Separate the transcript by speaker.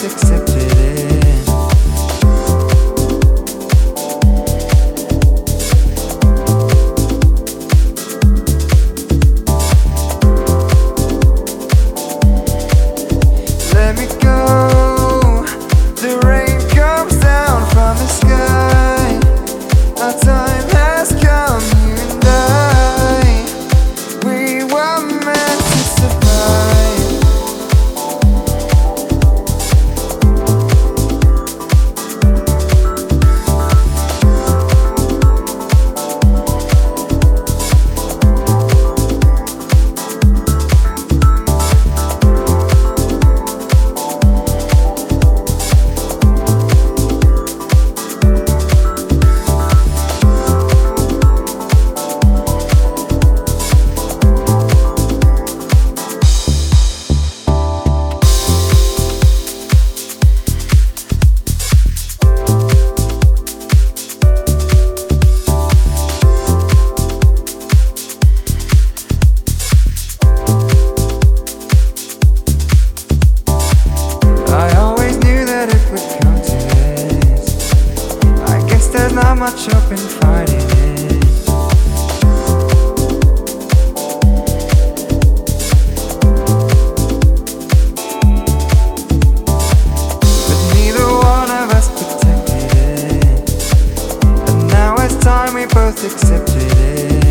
Speaker 1: both accepted it. Let me go. The rain comes down from the sky. Our time has come, you and I. We were meant to survive. There's not much hope in fighting it. But neither one of us protected it, and now it's time we both accepted it.